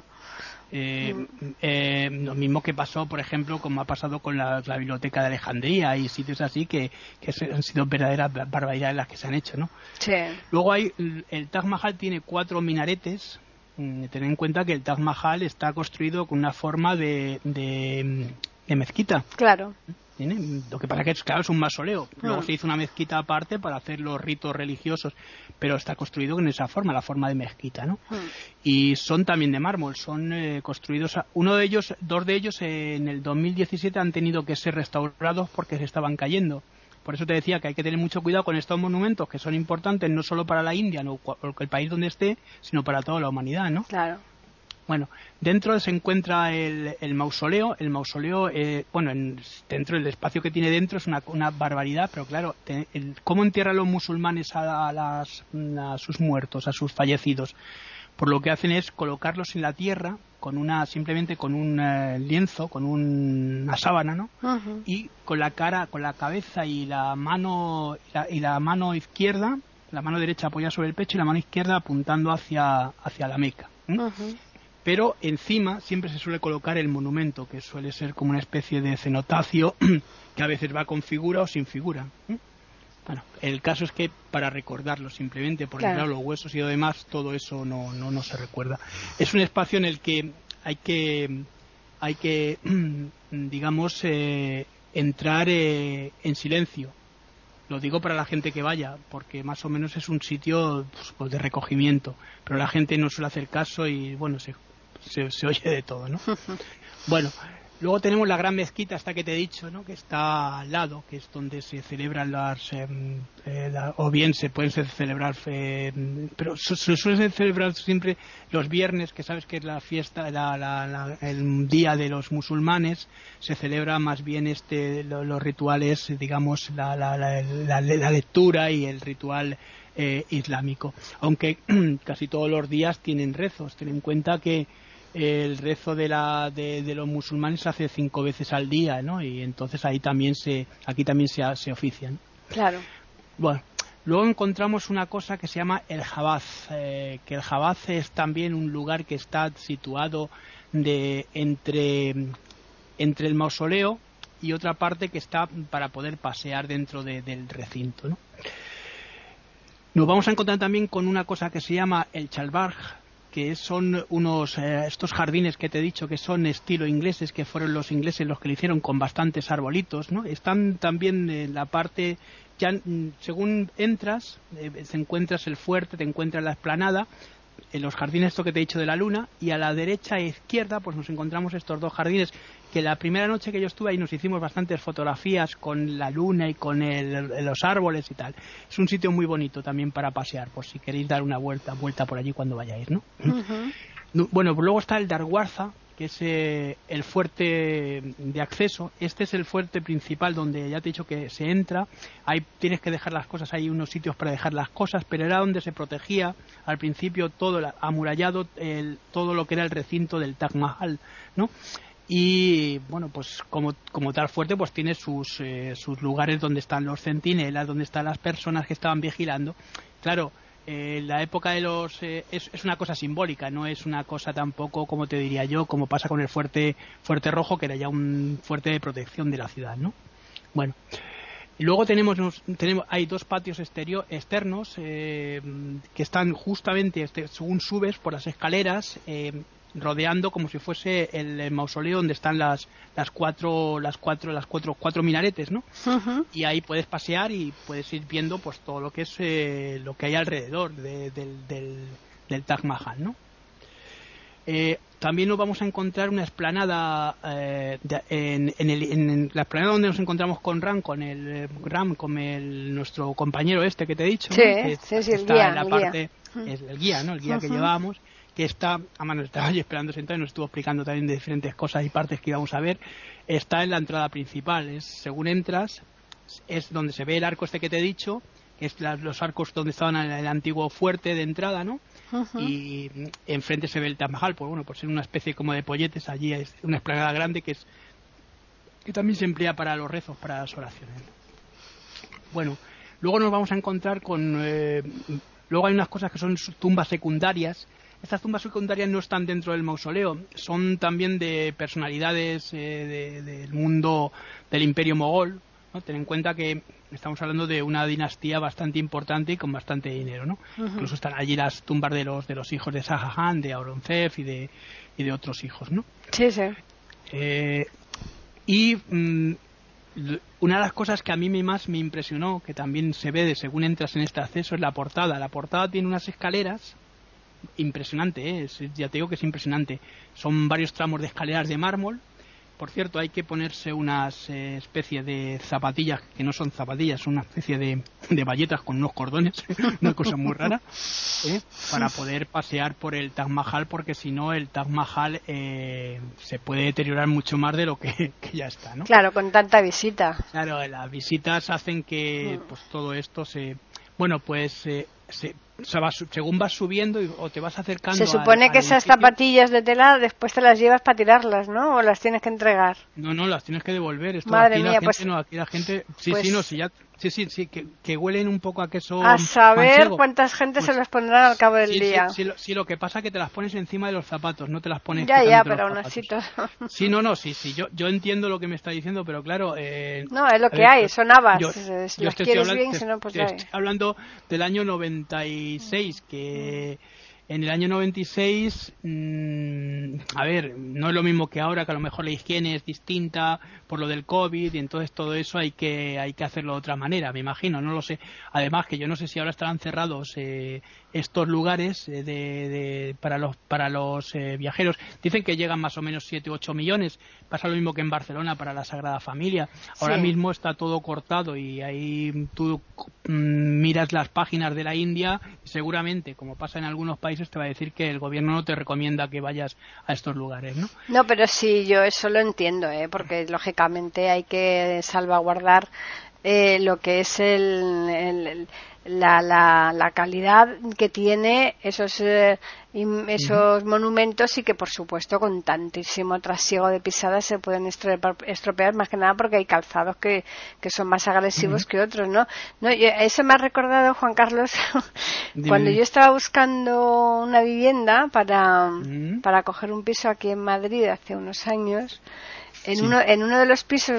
Eh, eh, lo mismo que pasó, por ejemplo, como ha pasado con la, la biblioteca de Alejandría y sitios así que, que han sido verdaderas barbaridades las que se han hecho, ¿no? Sí. Luego hay el Taj Mahal tiene cuatro minaretes. Ten en cuenta que el Taj Mahal está construido con una forma de, de, de mezquita. Claro. ¿Tiene? Lo que pasa que es, claro, es un mausoleo. Luego mm. se hizo una mezquita aparte para hacer los ritos religiosos, pero está construido en esa forma, la forma de mezquita, ¿no? Mm. Y son también de mármol, son eh, construidos, a, uno de ellos, dos de ellos eh, en el dos mil diecisiete han tenido que ser restaurados porque se estaban cayendo. Por eso te decía que hay que tener mucho cuidado con estos monumentos que son importantes no solo para la India, no el país donde esté, sino para toda la humanidad, ¿no? Claro. Bueno, dentro se encuentra el, el mausoleo. El mausoleo, eh, bueno, en, dentro del espacio que tiene dentro es una, una barbaridad, pero claro, te, el, ¿cómo entierran los musulmanes a, a, las, a sus muertos, a sus fallecidos? Por lo que hacen es colocarlos en la tierra con una simplemente con un eh, lienzo, con un, una sábana, ¿no? Uh-huh. Y con la cara, con la cabeza y la mano y la, y la mano izquierda, la mano derecha apoyada sobre el pecho y la mano izquierda apuntando hacia hacia la Meca. ¿eh? Uh-huh. Pero encima siempre se suele colocar el monumento, que suele ser como una especie de cenotacio que a veces va con figura o sin figura. ¿eh? Bueno, el caso es que para recordarlo simplemente, porque claro, claro los huesos y lo demás, todo eso no, no, no se recuerda. Es un espacio en el que hay que, hay que digamos, eh, entrar eh, en silencio. Lo digo para la gente que vaya, porque más o menos es un sitio pues, de recogimiento, pero la gente no suele hacer caso y, bueno, se, se, se oye de todo, ¿no? Bueno, luego tenemos la gran mezquita, esta que te he dicho, ¿no? Que está al lado, que es donde se celebran las... Eh, eh, la, o bien se pueden celebrar... Eh, pero se, se suelen celebrar siempre los viernes, que sabes que es la fiesta, la, la, la, el día de los musulmanes. Se celebra más bien este lo, los rituales, digamos, la, la, la, la, la lectura y el ritual eh, islámico. Aunque casi todos los días tienen rezos. Ten en cuenta que el rezo de la de, de los musulmanes se hace cinco veces al día, ¿no? Y entonces ahí también se aquí también se, se ofician. Claro. Bueno, luego encontramos una cosa que se llama el Jabaz, eh, que el Jabaz es también un lugar que está situado de entre entre el mausoleo y otra parte que está para poder pasear dentro de, del recinto, ¿no? Nos vamos a encontrar también con una cosa que se llama el Chalbarg, que son unos eh, estos jardines que te he dicho que son estilo ingleses, que fueron los ingleses los que lo hicieron con bastantes arbolitos, ¿no? Están también en la parte, ya según entras, eh, te encuentras el fuerte, te encuentras la explanada, en los jardines esto que te he dicho de la luna, y a la derecha e izquierda pues nos encontramos estos dos jardines que la primera noche que yo estuve ahí nos hicimos bastantes fotografías con la luna y con el, los árboles y tal. Es un sitio muy bonito también para pasear, por si queréis dar una vuelta vuelta por allí cuando vayáis, ¿no? Uh-huh. Bueno, pues luego está el Darwaza, que es eh, el fuerte de acceso. Este es el fuerte principal donde ya te he dicho que se entra. Ahí tienes que dejar las cosas, hay unos sitios para dejar las cosas, pero era donde se protegía al principio todo el amurallado, el, todo lo que era el recinto del Taj Mahal, ¿no? Y bueno, pues como, como tal fuerte pues tiene sus, eh, sus lugares donde están los centinelas, donde están las personas que estaban vigilando. Claro, Eh, la época de los eh, es, es una cosa simbólica, no es una cosa tampoco, como te diría yo, como pasa con el fuerte fuerte rojo, que era ya un fuerte de protección de la ciudad, ¿no? Bueno, y luego tenemos tenemos hay dos patios exterior, externos eh, que están justamente este, según subes por las escaleras, eh, rodeando como si fuese el, el mausoleo donde están las las cuatro las cuatro las cuatro cuatro minaretes, ¿no? Uh-huh. Y ahí puedes pasear y puedes ir viendo pues todo lo que es eh, lo que hay alrededor de, del, del del Taj Mahal, ¿no? Eh, también nos vamos a encontrar una explanada eh, de, en, en, el, en la explanada donde nos encontramos con Ram, con el Ram, con el nuestro compañero este que te he dicho, sí, ¿no? Que sí, sí, está el guía, en la el parte guía. Es el guía, ¿no? El guía uh-huh. que llevábamos, que está, a mano estaba ahí esperando sentado y nos estuvo explicando también de diferentes cosas y partes que íbamos a ver. Está en la entrada principal, es según entras, es donde se ve el arco este que te he dicho, que es la, los arcos donde estaban en el antiguo fuerte de entrada, ¿no? Uh-huh. Y enfrente se ve el Taj Mahal, pues bueno, por ser una especie como de polletes, allí es una explanada grande que es que también se emplea para los rezos, para las oraciones. bueno, luego nos vamos a encontrar con... Eh, luego hay unas cosas que son tumbas secundarias. Estas tumbas secundarias no están dentro del mausoleo, son también de personalidades eh, de, del mundo del Imperio Mogol, ¿no? Ten en cuenta que estamos hablando de una dinastía bastante importante y con bastante dinero, ¿no? Uh-huh. Incluso están allí las tumbas de los de los hijos de Shah Jahan, de Aurangzeb y de y de otros hijos, ¿no? Sí, sí. Eh, y mmm, una de las cosas que a mí más me impresionó, que también se ve de según entras en este acceso, es la portada. La portada tiene unas escaleras impresionante, ¿eh? Es, ya te digo que es impresionante. Son varios tramos de escaleras de mármol. Por cierto, hay que ponerse unas eh, especie de zapatillas, que no son zapatillas, son una especie de, de bayetas con unos cordones, una cosa muy rara, ¿eh? Para poder pasear por el Taj Mahal, porque si no el Taj Mahal eh, se puede deteriorar mucho más de lo que, que ya está, ¿no? Claro, con tanta visita. Claro, las visitas hacen que pues todo esto se... Bueno, pues... Eh, se, o sea, vas, según vas subiendo y, o te vas acercando. Se supone al, que al esas edificio, zapatillas de tela después te las llevas para tirarlas, ¿no? O las tienes que entregar. No, no, las tienes que devolver. Esto Madre aquí mía, la gente, pues, no, aquí la gente, sí, pues, sí, no, sí, ya, sí, sí, sí, que, que huelen un poco a queso a saber manchego. Cuántas gente Pues, se las pondrán al cabo del sí, día. Sí, sí, lo, sí, lo que pasa es que te las pones encima de los zapatos, no te las pones. Ya, ya, quitándote pero los aún así todo. Sí, no, no, sí, sí, yo, yo entiendo lo que me está diciendo, pero claro. Eh, no, es lo que ver, hay, son habas. Yo, si yo las te quieres estoy bien, te, si no, pues te ya estoy hablando del año noventa y seis, que en el año noventa y seis, mmm, a ver, no es lo mismo que ahora, que a lo mejor la higiene es distinta por lo del COVID y entonces todo eso hay que hay que hacerlo de otra manera, me imagino, no lo sé. Además que yo no sé si ahora estarán cerrados eh, estos lugares eh, de, de para los para los eh, viajeros. Dicen que llegan más o menos siete u ocho millones. Pasa lo mismo que en Barcelona para la Sagrada Familia. Ahora sí. Mismo está todo cortado y ahí tú mmm, miras las páginas de la India y seguramente, como pasa en algunos países, te va a decir que el gobierno no te recomienda que vayas a estos lugares, ¿no? No, pero sí, yo eso lo entiendo, ¿eh? Porque lógicamente hay que salvaguardar eh, lo que es el, el, el La, la, la calidad que tiene esos eh, esos uh-huh. monumentos y que por supuesto con tantísimo trasiego de pisadas se pueden estropear, estropear más que nada porque hay calzados que, que son más agresivos uh-huh. que otros, ¿no? no yo, eso me ha recordado, Juan Carlos, cuando yo estaba buscando una vivienda para, uh-huh. para coger un piso aquí en Madrid hace unos años, en, sí. uno, en uno de los pisos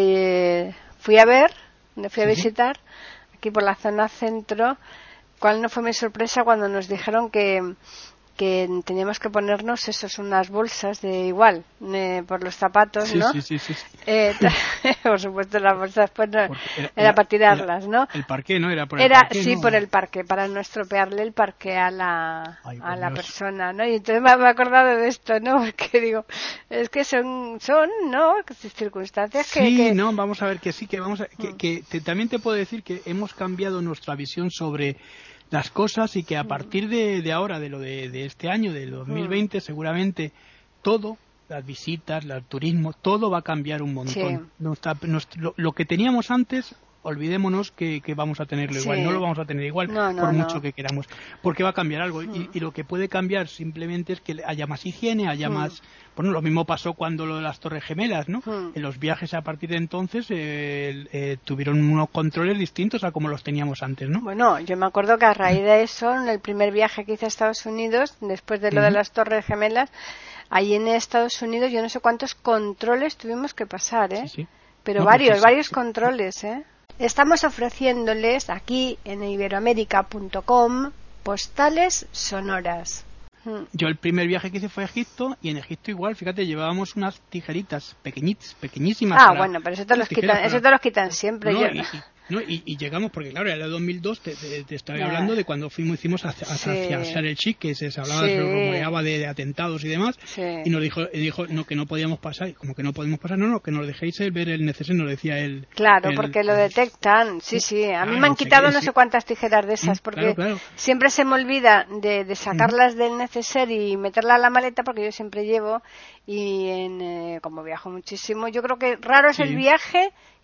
donde fui a ver, donde fui a uh-huh. visitar, aquí por la zona centro, cuál no fue mi sorpresa cuando nos dijeron que, que teníamos que ponernos esos unas bolsas de igual eh, por los zapatos, sí, ¿no? Sí, sí, sí. sí. Eh, por supuesto las bolsas pues no, era, era para tirarlas, era, ¿no? El parqué, ¿no? Era por el era, parqué, sí, ¿no? por el parqué, para no estropearle el parqué a la Ay, a la Dios. persona, ¿no? Y entonces me he acordado de esto, ¿no? Porque digo, es que son, son, ¿no? Circunstancias que... Sí, que... no, vamos a ver que sí, que vamos a, que, que te, también te puedo decir que hemos cambiado nuestra visión sobre las cosas y que a partir de, de ahora, de lo de, de este año, del dos mil veinte, mm. seguramente todo, las visitas, el turismo, todo va a cambiar un montón. Sí. Nuestra, nuestro, lo, lo que teníamos antes, olvidémonos que, que vamos a tenerlo sí. igual, no lo vamos a tener igual no, no, por no. mucho que queramos, porque va a cambiar algo mm. y, y lo que puede cambiar simplemente es que haya más higiene, haya mm. más... Bueno, lo mismo pasó cuando lo de las Torres Gemelas, ¿no? Mm. En los viajes a partir de entonces eh, eh, tuvieron unos controles distintos a como los teníamos antes, ¿no? Bueno, yo me acuerdo que a raíz de eso, en el primer viaje que hice a Estados Unidos, después de lo uh-huh. de las Torres Gemelas, ahí en Estados Unidos yo no sé cuántos controles tuvimos que pasar, ¿eh? Sí, sí. Pero no, varios, pues, varios sí. controles, ¿eh? Estamos ofreciéndoles aquí en iberoamérica punto com postales sonoras. Yo el primer viaje que hice fue a Egipto y en Egipto igual, fíjate, llevábamos unas tijeritas pequeñitas, pequeñísimas. Ah, para, bueno, pero eso te los quitan, para... eso te los quitan siempre. No, yo... y, y, no, y, y llegamos, porque claro, era el dos mil dos, te, te, te estaba yeah. hablando de cuando fuimos, hicimos hacia, hacia, sí. hacia Sharm el Sheikh, que se hablaba, sí. se rumoreaba de, de atentados y demás, sí. y nos dijo, y dijo no, que no podíamos pasar, y como que no podemos pasar, no, no, que nos dejéis ver el neceser, nos decía él. Claro, el, porque lo detectan, sí, sí, a mí claro, me han quitado sí, no sí. sé cuántas tijeras de esas, porque claro, claro. siempre se me olvida de, de sacarlas uh-huh. del neceser y meterla a la maleta, porque yo siempre llevo, y en, eh, como viajo muchísimo, yo creo que raro es sí. el viaje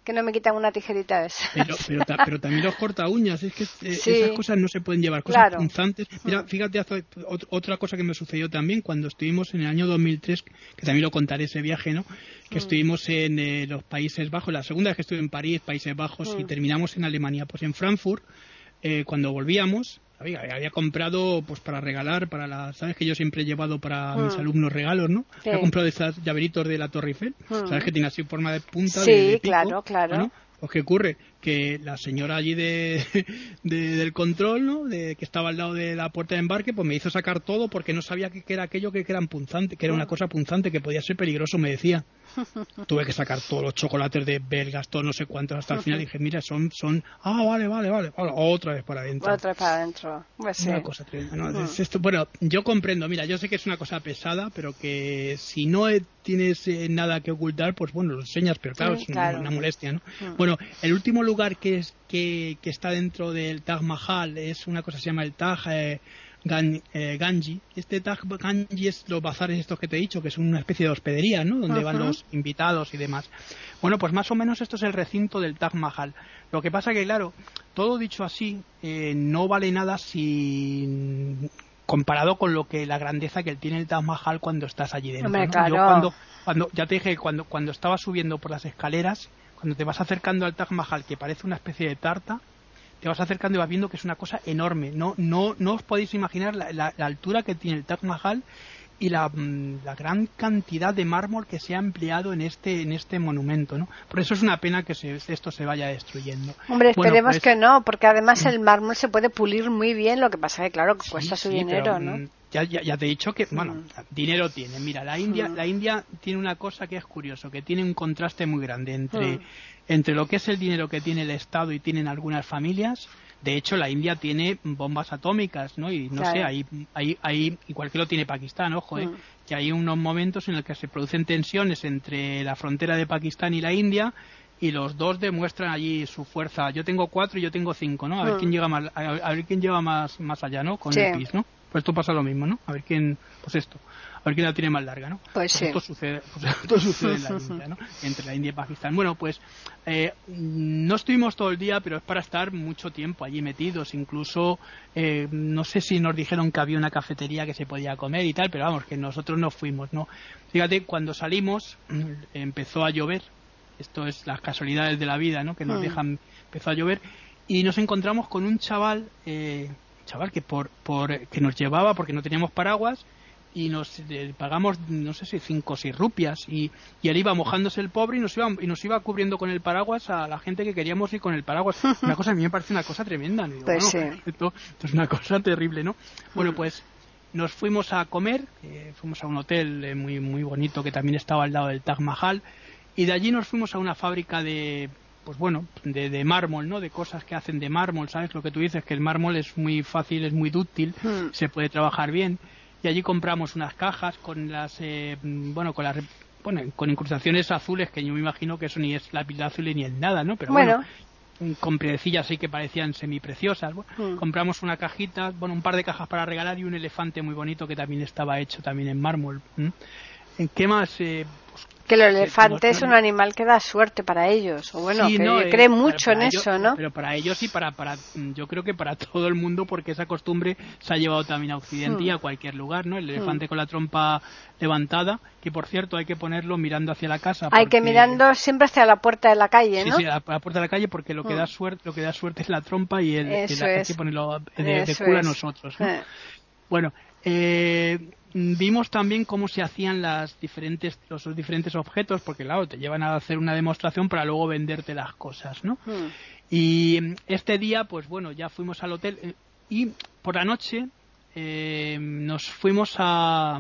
que no me quitan una tijerita de esas. Pero, pero, ta, pero también los corta uñas, es que eh, sí. esas cosas no se pueden llevar, cosas claro. punzantes. Mira, fíjate, hace, otra cosa que me sucedió también cuando estuvimos en el año dos mil tres, que también lo contaré ese viaje, ¿no? Que mm. estuvimos en eh, los Países Bajos, la segunda vez que estuve en París, Países Bajos, mm. y terminamos en Alemania. Pues en Frankfurt, eh, cuando volvíamos, había, había comprado pues para regalar, para las, sabes que yo siempre he llevado para mm. mis alumnos regalos, ¿no? Sí. Había comprado esas llaveritos de la Torre Eiffel, mm. sabes que tiene así forma de punta, sí, de, de pico, claro, claro. ¿no? Pues ¿qué ocurre? Que la señora allí de, de del control, ¿no? De, que estaba al lado de la puerta de embarque, pues me hizo sacar todo porque no sabía que, que era aquello que, que era punzante, que era una cosa punzante, que podía ser peligroso, me decía. Tuve que sacar todos los chocolates de belgas, todos no sé cuántos, hasta el final dije, mira, son, son, ah, vale, vale, vale, vale. Otra vez para adentro. Otra vez para adentro. Pues sí. Una cosa tremenda, ¿no? Es esto, bueno, yo comprendo, mira, yo sé que es una cosa pesada, pero que si no tienes eh, nada que ocultar, pues bueno, lo enseñas, pero claro, sí, es claro. Una, una molestia, ¿no? Mm. Bueno, el último lugar que es que, que está dentro del Taj Mahal es una cosa que se llama el Taj eh, Gan, eh, Ganji. Este Taj Ganji es los bazares estos que te he dicho, que es una especie de hospedería, ¿no? Donde uh-huh. van los invitados y demás. Bueno, pues más o menos esto es el recinto del Taj Mahal. Lo que pasa que, claro, todo dicho así, eh, no vale nada si comparado con lo que la grandeza que tiene el Taj Mahal cuando estás allí dentro. Hombre, ¿no? claro. Yo cuando, cuando, ya te dije, cuando, cuando estaba subiendo por las escaleras, cuando te vas acercando al Taj Mahal, que parece una especie de tarta, te vas acercando y vas viendo que es una cosa enorme. No no no os podéis imaginar la, la, la altura que tiene el Taj Mahal y la, la gran cantidad de mármol que se ha empleado en este en este monumento, ¿no? Por eso es una pena que se, esto se vaya destruyendo. Hombre, esperemos bueno, pues, que no, porque además el mármol se puede pulir muy bien, lo que pasa es que claro, que sí, cuesta su sí, dinero, pero, ¿no? Ya, ya, ya te he dicho que, bueno, mm. dinero tiene. Mira, la India, mm. la India tiene una cosa que es curioso, que tiene un contraste muy grande entre, mm. entre lo que es el dinero que tiene el Estado y tienen algunas familias. De hecho, la India tiene bombas atómicas, ¿no? Y no claro. sé, ahí, ahí, ahí, igual que lo tiene Pakistán, ojo, ¿eh? Mm. Que hay unos momentos en los que se producen tensiones entre la frontera de Pakistán y la India y los dos demuestran allí su fuerza. Yo tengo cuatro y yo tengo cinco, ¿no? A ver mm. quién llega más, a, a ver quién lleva más, más allá, ¿no? Con sí. el P I S, ¿no? Pues esto pasa lo mismo, ¿no? A ver quién, pues esto, a ver quién la tiene más larga, ¿no? Pues, pues sí. esto sucede, pues esto sucede en la India, ¿no? Entre la India y Pakistán. Bueno, pues eh, no estuvimos todo el día, pero es para estar mucho tiempo allí metidos. Incluso eh, no sé si nos dijeron que había una cafetería que se podía comer y tal, pero vamos, que nosotros no fuimos, ¿no? Fíjate, cuando salimos empezó a llover. Esto es las casualidades de la vida, ¿no? Que nos mm. dejan, empezó a llover y nos encontramos con un chaval. Eh, chaval que por por que nos llevaba porque no teníamos paraguas y nos eh, pagamos no sé si cinco o seis rupias y, y él iba mojándose el pobre y nos iba y nos iba cubriendo con el paraguas a la gente que queríamos ir con el paraguas. Una cosa a mí me parece una cosa tremenda, ¿no? Digo, pues bueno, sí. esto, esto es una cosa terrible, ¿no? Bueno, pues nos fuimos a comer, eh, fuimos a un hotel eh, muy muy bonito que también estaba al lado del Taj Mahal y de allí nos fuimos a una fábrica de pues bueno, de, de mármol, ¿no? De cosas que hacen de mármol, ¿sabes? Lo que tú dices, que el mármol es muy fácil, es muy dúctil, mm. se puede trabajar bien. Y allí compramos unas cajas con las, eh, bueno, con las, bueno, con incrustaciones azules, que yo me imagino que eso ni es lápiz azul ni es nada, ¿no? Pero bueno, bueno con piedrecillas así que parecían semipreciosas. Bueno, mm. compramos una cajita, bueno, un par de cajas para regalar y un elefante muy bonito que también estaba hecho también en mármol. ¿Mm? ¿Qué más? Eh, pues, que el elefante es un animal que da suerte para ellos, o bueno, sí, que no, cree eh, mucho en ellos, eso, ¿no? Pero para ellos y para, para, yo creo que para todo el mundo, porque esa costumbre se ha llevado también a Occidente mm. y a cualquier lugar, ¿no? El elefante mm. con la trompa levantada, que por cierto hay que ponerlo mirando hacia la casa. Hay que mirando siempre hacia la puerta de la calle, ¿no? Sí, sí, a la, a la puerta de la calle, porque lo que mm. da suerte, lo que da suerte es la trompa y el, el hay que ponerlo de, de culo a nosotros, ¿no? Eh. Bueno, eh, vimos también cómo se hacían las diferentes, los, los diferentes objetos, porque claro, te llevan a hacer una demostración para luego venderte las cosas, ¿no? Mm. Y este día, pues bueno, ya fuimos al hotel eh, y por la noche eh, nos fuimos a,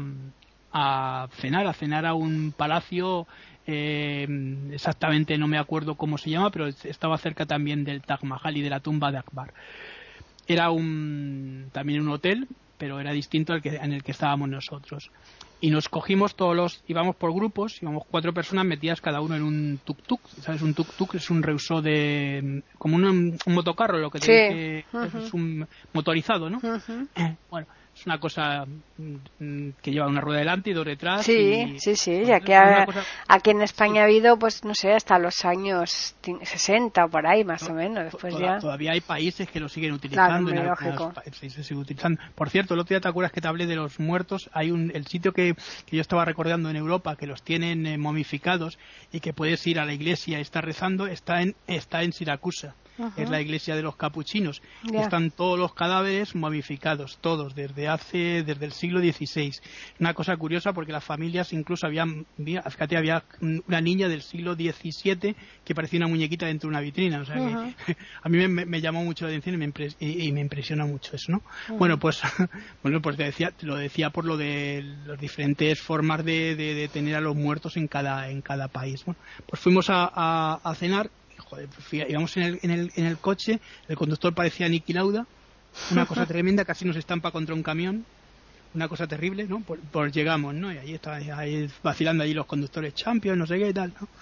a cenar, a cenar a un palacio, eh, exactamente no me acuerdo cómo se llama, pero estaba cerca también del Taj Mahal y de la tumba de Akbar. Era un también un hotel, pero era distinto al que en el que estábamos nosotros. Y nos cogimos todos los, íbamos por grupos, íbamos cuatro personas metidas cada uno en un tuk-tuk. ¿Sabes? Un tuk-tuk es un reusó de, como un, un motocarro, lo que te sí. dice, uh-huh. es un motorizado, ¿no? Uh-huh. Bueno, Es una cosa mm, que lleva una rueda delante y dos detrás. Sí, y, sí, sí. pues, Ya que a, cosa... aquí en España sí. ha habido, pues no sé, hasta los años sesenta o por ahí, más no, o menos. Después toda, ya... Todavía hay países que lo siguen utilizando. Claro, en lógico. Países se sigue utilizando. Por cierto, el otro día te acuerdas que te hablé de los muertos. Hay un el sitio que, que yo estaba recordando en Europa que los tienen eh, momificados y que puedes ir a la iglesia y estar rezando. Está en está en Siracusa. Uh-huh. Es la iglesia de los capuchinos. Yeah. Están todos los cadáveres momificados, todos, desde hace desde el siglo dieciséis. Una cosa curiosa porque las familias incluso habían, fíjate, había una niña del siglo diecisiete que parecía una muñequita dentro de una vitrina. O sea uh-huh. que a mí me, me llamó mucho la atención y me, impres- y, y me impresiona mucho eso, ¿no? Uh-huh. Bueno, pues bueno, pues te decía, te lo decía por lo de las diferentes formas de, de, de tener a los muertos en cada en cada país. Bueno, pues fuimos a, a, a cenar. Joder, íbamos en el, en, el, en el coche, el conductor parecía Niki Lauda, una cosa tremenda, casi nos estampa contra un camión, una cosa terrible, ¿no? Pues, pues llegamos, ¿no? Y ahí estaban ahí vacilando allí los conductores Champions, no sé qué y tal, ¿no?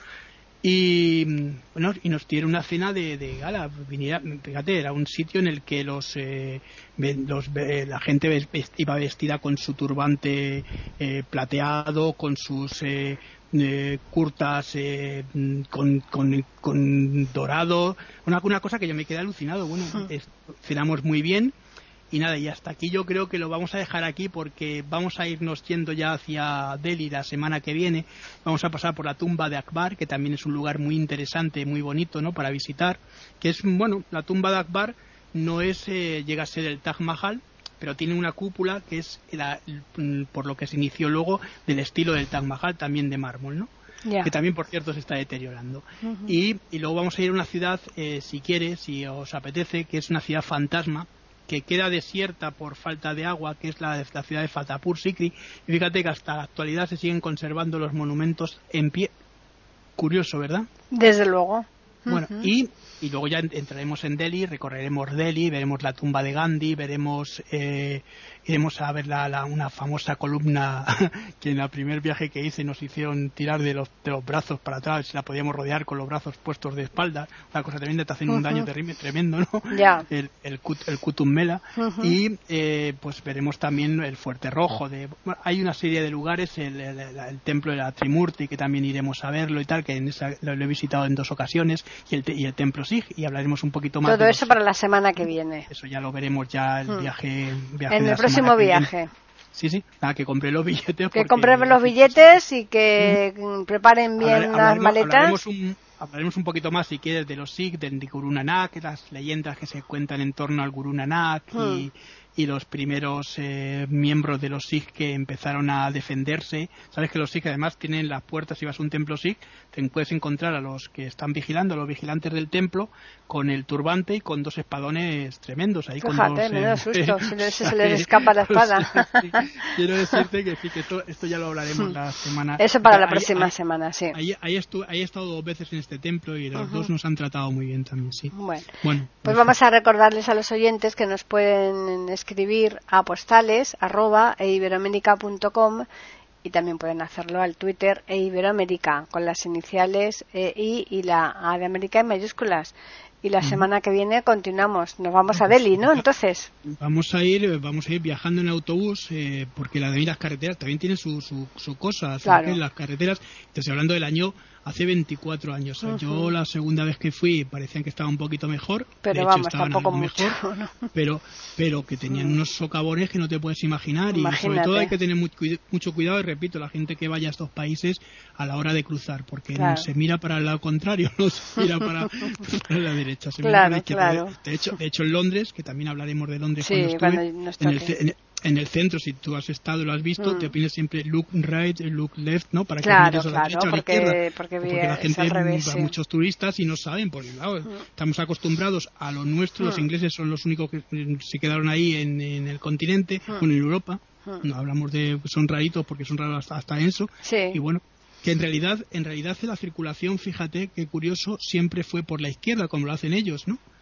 Y bueno, y nos dieron una cena de, de gala, viniera, fíjate, era un sitio en el que los, eh, los eh, la gente vest, iba vestida con su turbante eh, plateado, con sus eh, eh, curtas eh, con, con, con dorado, una, una cosa que yo me quedé alucinado. Bueno, es, cenamos muy bien. Y nada, y hasta aquí yo creo que lo vamos a dejar aquí porque vamos a irnos yendo ya hacia Delhi la semana que viene. Vamos a pasar por la tumba de Akbar, que también es un lugar muy interesante, muy bonito, ¿no?, para visitar. Que es, bueno, la tumba de Akbar no es, eh, llega a ser el Taj Mahal, pero tiene una cúpula que es, la, por lo que se inició luego, del estilo del Taj Mahal, también de mármol, ¿no? Yeah. Que también, por cierto, se está deteriorando. Uh-huh. Y, y luego vamos a ir a una ciudad, eh, si quieres, si os apetece, que es una ciudad fantasma, que queda desierta por falta de agua, que es la, la ciudad de Fatehpur Sikri, y fíjate que hasta la actualidad se siguen conservando los monumentos en pie. Curioso, ¿verdad? Desde luego. Bueno, uh-huh. y, y luego ya entraremos en Delhi, recorreremos Delhi, veremos la tumba de Gandhi, veremos, eh, iremos a ver la, la, una famosa columna que en el primer viaje que hice nos hicieron tirar de los, de los brazos para atrás, si la podíamos rodear con los brazos puestos de espalda, una cosa tremenda, te hacen uh-huh. un daño terrible, tremendo, ¿no? Yeah. El, el, el Qutub Mela. Uh-huh. Y eh, pues veremos también el Fuerte Rojo. De, bueno, hay una serie de lugares, el, el, el, el templo de la Trimurti, que también iremos a verlo y tal, que en esa, lo, lo he visitado en dos ocasiones. Y el, y el templo Sikh, y hablaremos un poquito más. Todo de eso los... para la semana que viene. Eso ya lo veremos ya el viaje. viaje en el próximo viaje. Sí, sí, nada, que compre los billetes. Que porque... compren los billetes y que mm. preparen bien Hablaré, las hablaremos, maletas. Hablaremos un, hablaremos un poquito más, si quieres, de los Sikh, del Guru Nanak, las leyendas que se cuentan en torno al Guru Nanak mm. y, y los primeros eh, miembros de los Sikh que empezaron a defenderse. Sabes que los Sikh además tienen las puertas, si vas a un templo Sikh, te puedes encontrar a los que están vigilando, a los vigilantes del templo, con el turbante y con dos espadones tremendos. Ahí Fíjate, con dos, me da eh, susto, si les, se les escapa la espada. Sí, quiero decirte que sí, que esto, esto ya lo hablaremos la semana. Eso para la ahí, próxima ahí, semana, sí. Ahí, ahí, estu, ahí he estado dos veces en este templo y los uh-huh. dos nos han tratado muy bien también, sí. Bueno, bueno pues vamos a recordarles a los oyentes que nos pueden escribir a postales arroba eiberoamerica punto com y también pueden hacerlo al Twitter eiberoamerica con las iniciales E I y la A de América en mayúsculas. Y la semana que viene continuamos. Nos vamos a Delhi, ¿no? Entonces. Vamos a ir, vamos a ir viajando en autobús, eh, porque la de las carreteras también tienen su, su, su cosa. Claro. Que las carreteras, estoy hablando del año hace veinticuatro años. Uh-huh. Yo la segunda vez que fui parecían que estaba un poquito mejor. Pero de hecho, vamos, estaban tampoco algo mucho, mejor, ¿no? pero, pero que tenían unos socavones que no te puedes imaginar. Imagínate. Y sobre todo hay que tener mucho, mucho cuidado, y repito, la gente que vaya a estos países a la hora de cruzar, porque claro. no se mira para el lado contrario, no se mira para, para la derecha, se mira claro, para la izquierda. Claro. De hecho, de hecho, en Londres, que también hablaremos de Londres sí, cuando estuve, cuando en, el, en, en el centro, si tú has estado y lo has visto, mm. te opinas siempre look right, look left, ¿no? Para que claro, mires a la claro, derecha o a la porque, izquierda. Porque, porque la gente revés, va sí. muchos turistas y no saben, porque claro, mm. estamos acostumbrados a lo nuestro, mm. los ingleses son los únicos que se quedaron ahí en, en el continente, mm. bueno, en Europa, mm. no hablamos de, son raritos porque son raros hasta, hasta eso, sí. y bueno, que en realidad, en realidad la circulación, fíjate qué curioso, siempre fue por la izquierda, como lo hacen ellos, ¿no?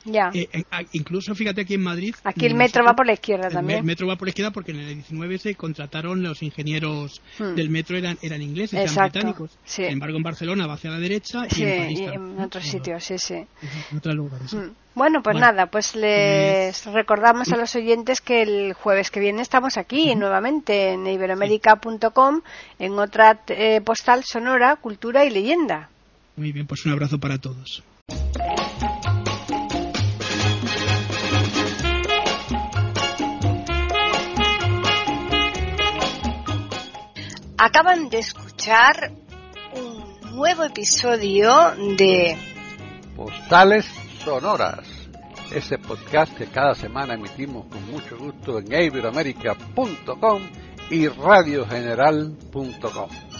Ya. Eh, eh, incluso, fíjate, aquí en Madrid... Aquí el metro va por la izquierda también. El metro va por la izquierda porque en el diecinueve se contrataron los ingenieros hmm. del metro, eran eran ingleses, Exacto. eran británicos. Sí. Sin embargo, en Barcelona va hacia la derecha sí, y en París y también. en otros sitios, sí, sí. En otros lugares, sí. Hmm. Bueno, pues bueno, nada, pues les pues... recordamos a los oyentes que el jueves que viene estamos aquí uh-huh. nuevamente en iberoamerica punto com en otra eh, postal sonora, cultura y leyenda. Muy bien, pues un abrazo para todos. Acaban de escuchar un nuevo episodio de Postales Sonoras, ese podcast que cada semana emitimos con mucho gusto en iberoamerica punto com y radio general punto com.